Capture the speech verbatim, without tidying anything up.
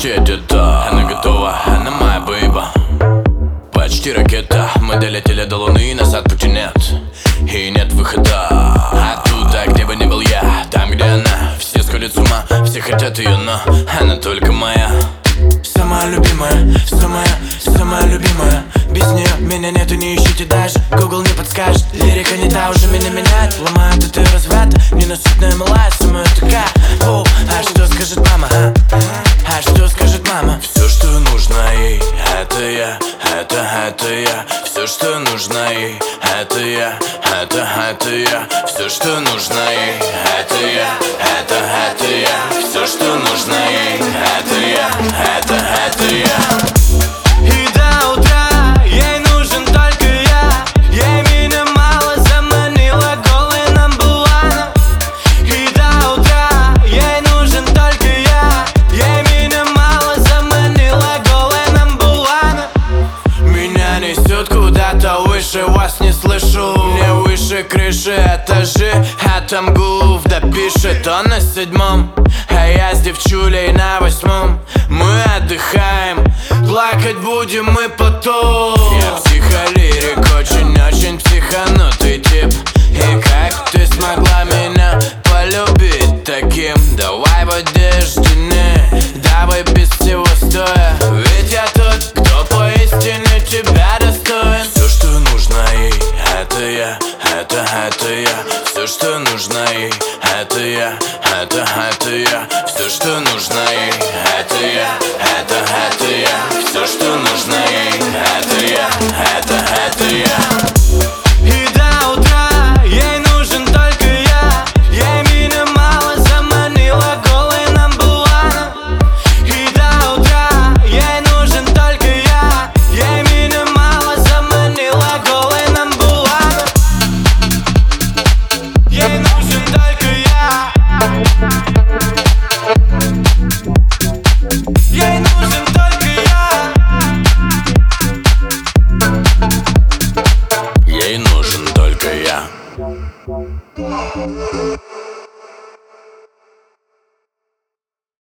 почти где-то. Она готова, она моя бейба. Почти ракета. Мы долетели до Луны, и назад пути нет. И нет выхода оттуда, где бы ни был я. Там, где она, все сходят с ума. Все хотят ее, но она только моя. Самая любимая, самая, самая любимая. Без нее меня нету, не ищите даже. Google не подскажет, лирика не та, уже меня меняет. Ломает это разврат, ненасытная малая. Самая такая, оу, а что скажет мама, а? А что скажет мама? Все, что нужно ей, это я, это, это я. Все, что нужно ей, это я, это, это я. Все, что нужно ей, это я, это, это я. Все, что нужно ей, это я, это, это я. И до утра ей нужен только я. Ей меня мало, заманила голый number one. И до утра ей нужен только я. Ей меня мало, заманила голый number one. Меня несет куда-то выше, вас не слышу. Мне выше крыши этажи, а там Гуф допишет. Он на седьмом, а я с девчулей на восьмом. Мы отдыхаем, плакать будем мы потом. Я психолирик, очень-очень психанутый тип. И как ты смогла меня полюбить таким? Давай в одежде, давай без всего стоя. Ведь я тот, кто поистине тебя достоин. Все, что нужно ей, это я, это, это я. Все, что нужно ей, это я, это, это я. Все, что нужно